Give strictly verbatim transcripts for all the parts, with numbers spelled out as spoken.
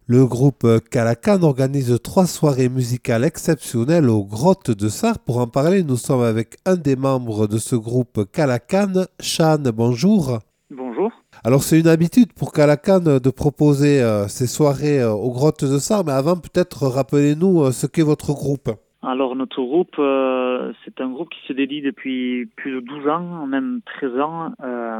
Le groupe Calacan organise trois soirées musicales exceptionnelles aux Grottes de Sarre. Pour en parler, nous sommes avec un des membres de ce groupe Calacan, Chan. Bonjour. Bonjour. Alors c'est une habitude pour Calacan de proposer euh, ces soirées euh, aux Grottes de Sarre, mais avant peut-être rappelez-nous euh, ce qu'est votre groupe. Alors notre groupe, euh, c'est un groupe qui se dédie depuis plus de douze ans, même treize ans, euh,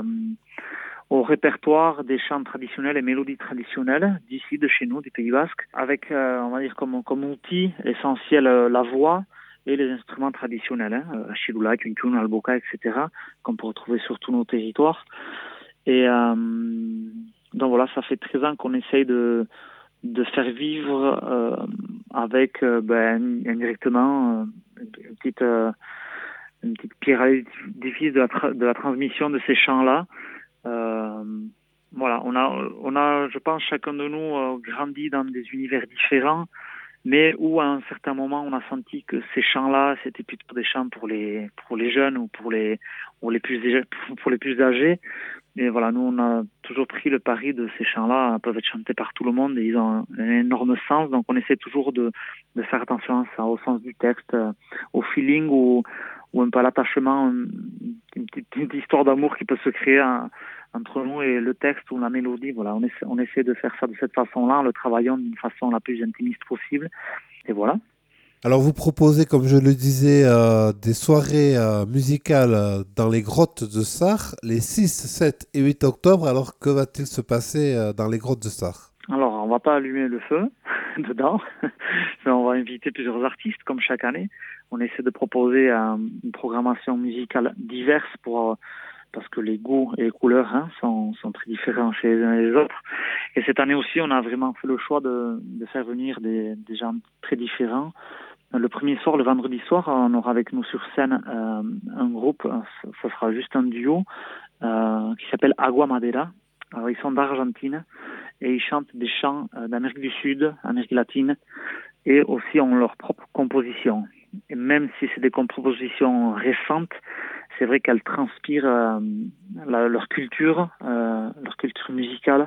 au répertoire des chants traditionnels et mélodies traditionnelles d'ici, de chez nous, du Pays Basque, avec, euh, on va dire, comme, comme outil essentiel euh, la voix et les instruments traditionnels, hein, euh, Chilula, Tuntun, Alboka, et cetera, qu'on peut retrouver sur tous nos territoires. Et euh, donc voilà, ça fait treize ans qu'on essaye de de faire vivre euh, avec euh, ben, indirectement euh, une petite euh, une petite pierre à l'édifice de la, tra- de la transmission de ces chants-là. Euh, voilà, on a on a, je pense, chacun de nous euh, grandi dans des univers différents, mais où à un certain moment on a senti que ces chants-là c'était plutôt des chants pour les pour les jeunes ou pour les ou les plus pour les plus âgés. Et voilà, nous, on a toujours pris le pari de ces chants-là, peuvent être chantés par tout le monde et ils ont un, un énorme sens. Donc, on essaie toujours de, de faire attention à ça, au sens du texte, euh, au feeling ou, ou un peu à l'attachement, une, une, petite, une petite histoire d'amour qui peut se créer un, entre nous et le texte ou la mélodie. Voilà, on essaie, on essaie de faire ça de cette façon-là, en le travaillant d'une façon la plus intimiste possible. Et voilà. Alors vous proposez, comme je le disais, euh, des soirées euh, musicales euh, dans les grottes de Sarre les six, sept et huit octobre. Alors que va-t-il se passer euh, dans les grottes de Sarre? Alors, on va pas allumer le feu dedans, mais on va inviter plusieurs artistes comme chaque année. On essaie de proposer euh, une programmation musicale diverse pour euh, parce que les goûts et les couleurs hein, sont, sont très différents chez les uns et les autres. Et cette année aussi, on a vraiment fait le choix de, de faire venir des, des gens très différents. Le premier soir, le vendredi soir, on aura avec nous sur scène euh, un groupe, ça sera juste un duo euh, qui s'appelle Agua Madera. Alors, ils sont d'Argentine et ils chantent des chants euh, d'Amérique du Sud, Amérique latine, et aussi ont leur propre composition. Et même si c'est des compositions récentes, c'est vrai qu'elles transpirent euh, la- leur culture, euh, leur culture musicale.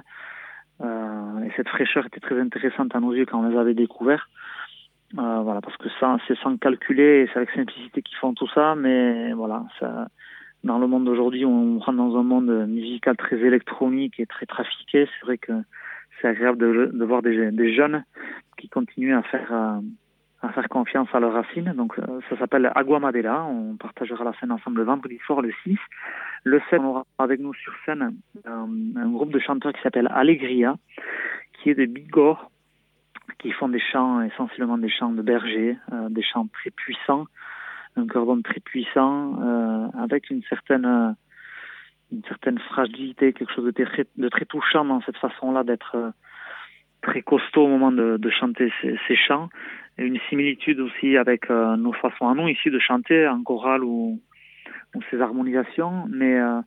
Euh, et cette fraîcheur était très intéressante à nos yeux quand on les avait découverts. Euh, voilà, parce que ça, c'est sans calculer, et c'est avec simplicité qu'ils font tout ça, mais voilà, ça, dans le monde d'aujourd'hui, on rentre dans un monde musical très électronique et très trafiqué. C'est vrai que c'est agréable de, de voir des, des jeunes qui continuent à faire euh, à faire confiance à leurs racines. Donc euh, ça s'appelle Agua Madera. On partagera la scène ensemble le vendredi soir, le six. Le sept, on aura avec nous sur scène un, un groupe de chanteurs qui s'appelle Alegria, qui est de Bigorre, qui font des chants, essentiellement des chants de berger, euh, des chants très puissants, un cordon très puissant, euh, avec une certaine euh, une certaine fragilité, quelque chose de très, de très touchant dans cette façon-là d'être euh, très costaud au moment de, de chanter ces, ces chants. Et une similitude aussi avec euh, nos façons à nous ici de chanter en chorale ou, ou ces harmonisations. Mais euh,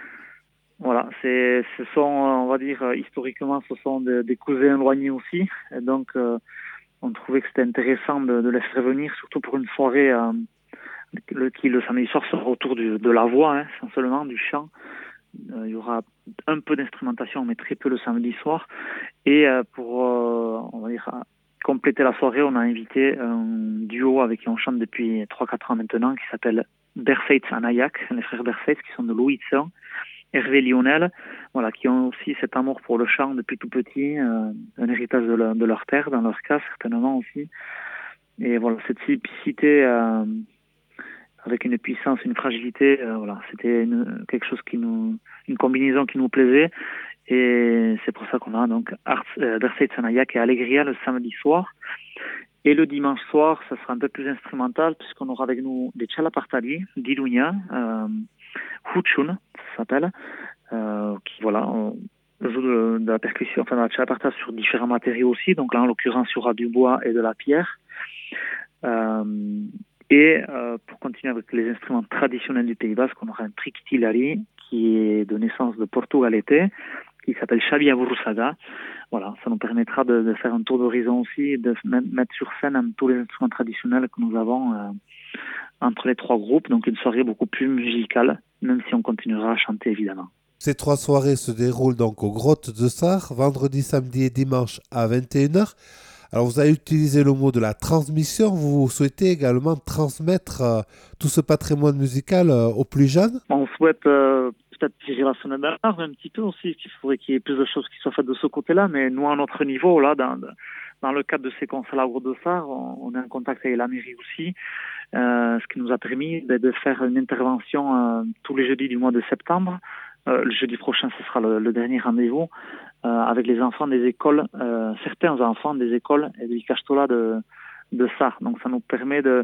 voilà, c'est, ce sont, on va dire, euh, historiquement, ce sont de- des cousins éloignés aussi. Et donc, euh, on trouvait que c'était intéressant de, de les faire venir, surtout pour une soirée euh, le, qui, le samedi soir, sera autour du, de la voix, hein, sans seulement du chant. Euh, il y aura un peu d'instrumentation, mais très peu le samedi soir. Et euh, pour, euh, on va dire, compléter la soirée, on a invité un duo avec qui on chante depuis trois quatre ans maintenant, qui s'appelle Berseitz Anayak, les frères Berseitz, qui sont de Louis-Tson, Hervé Lionel, voilà, qui ont aussi cet amour pour le chant depuis tout petit, euh, un héritage de, la, de leur terre, dans leur cas, certainement aussi. Et voilà, cette simplicité, euh, avec une puissance, une fragilité, euh, voilà, c'était une, quelque chose qui nous, une combinaison qui nous plaisait. Et c'est pour ça qu'on a donc Ars, euh, Bercé de Sanayak et Allegria le samedi soir. Et le dimanche soir, ça sera un peu plus instrumental puisqu'on aura avec nous des Chalapartali, Dilunia, euh, Huchun, ça s'appelle, euh, qui voilà, on joue de, de la percussion, enfin de la Chalaparta sur différents matériaux aussi. Donc là, en l'occurrence, il y aura du bois et de la pierre. Euh, et euh, pour continuer avec les instruments traditionnels du Pays Basque, on aura un triquitilari qui est de naissance de Portugalete, qui s'appelle Xabi Aburusaga. Voilà, ça nous permettra de, de faire un tour d'horizon aussi, de mettre sur scène um, tous les instruments traditionnels que nous avons euh, entre les trois groupes, donc une soirée beaucoup plus musicale, même si on continuera à chanter évidemment. Ces trois soirées se déroulent donc aux Grottes de Sarre, vendredi, samedi et dimanche à vingt et une heures. Alors vous avez utilisé le mot de la transmission, vous souhaitez également transmettre euh, tout ce patrimoine musical euh, aux plus jeunes? On souhaite euh, peut-être tirer la sonnette d'alarme un petit peu aussi, qu'il faudrait qu'il y ait plus de choses qui soient faites de ce côté-là, mais nous, à notre niveau, là, dans, dans le cadre de ces concerts à Grotte de Sarre, on, on est en contact avec la mairie aussi, euh, ce qui nous a permis de, de faire une intervention euh, tous les jeudis du mois de septembre. Euh, le jeudi prochain, ce sera le, le dernier rendez-vous euh, avec les enfants des écoles, euh, certains enfants des écoles et du Castola de, de Sarre. Donc ça nous permet de,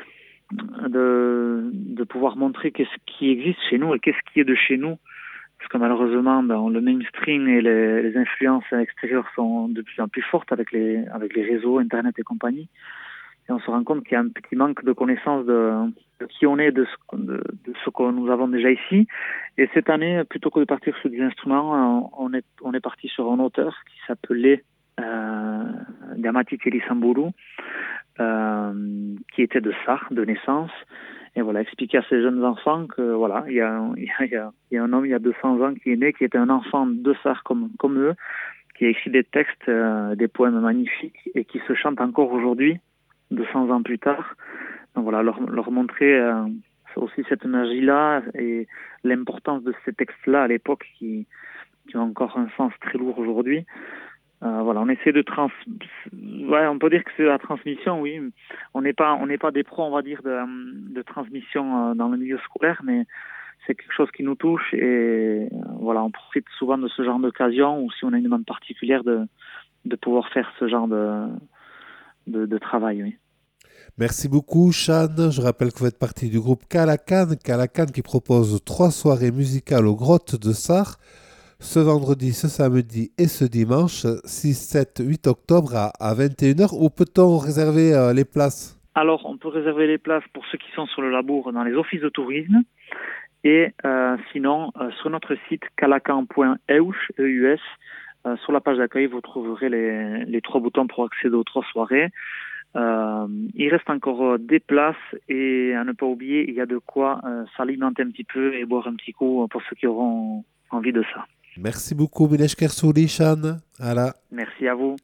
de, de pouvoir montrer qu'est-ce qui existe chez nous et qu'est-ce qui est de chez nous. Parce que malheureusement, ben, le mainstream et les, les influences extérieures sont de plus en plus fortes avec les, avec les réseaux, Internet et compagnie. Et on se rend compte qu'il y a un petit manque de connaissance de, de qui on est, de ce, de, de ce que nous avons déjà ici. Et cette année, plutôt que de partir sur des instruments, on est, on est parti sur un auteur qui s'appelait euh, Gamati Samburu, euh, qui était de Sarre, de naissance. Et voilà, expliquer à ces jeunes enfants que voilà, il y a, il y a, il y a un homme il y a deux cents ans qui est né, qui était un enfant de Sarre comme, comme eux, qui a écrit des textes, euh, des poèmes magnifiques et qui se chantent encore aujourd'hui, deux cents ans plus tard. Donc voilà, leur, leur montrer euh, aussi cette magie-là et l'importance de ces textes-là à l'époque qui, qui ont encore un sens très lourd aujourd'hui. Euh, voilà, on essaie de trans, ouais, on peut dire que c'est la transmission, oui. On n'est pas, on n'est pas des pros, on va dire, de, de transmission euh, dans le milieu scolaire, mais c'est quelque chose qui nous touche et euh, voilà, on profite souvent de ce genre d'occasion ou si on a une demande particulière de, de pouvoir faire ce genre de, de, de travail, oui. Merci beaucoup, Shan. Je rappelle que vous faites partie du groupe Calacan. Calacan qui propose trois soirées musicales aux Grottes de Sarre, ce vendredi, ce samedi et ce dimanche, six, sept, huit octobre à, à vingt et une heures. Où peut-on réserver euh, les places? Alors, on peut réserver les places pour ceux qui sont sur le labour dans les offices de tourisme et euh, sinon, euh, sur notre site calacan point e u s, E U S, euh, sur la page d'accueil, vous trouverez les, les trois boutons pour accéder aux trois soirées. Euh, il reste encore des places et à ne pas oublier, il y a de quoi euh, s'alimenter un petit peu et boire un petit coup pour ceux qui auront envie de ça. Merci beaucoup, Minesh Kersouli, Shan. À la Merci à vous.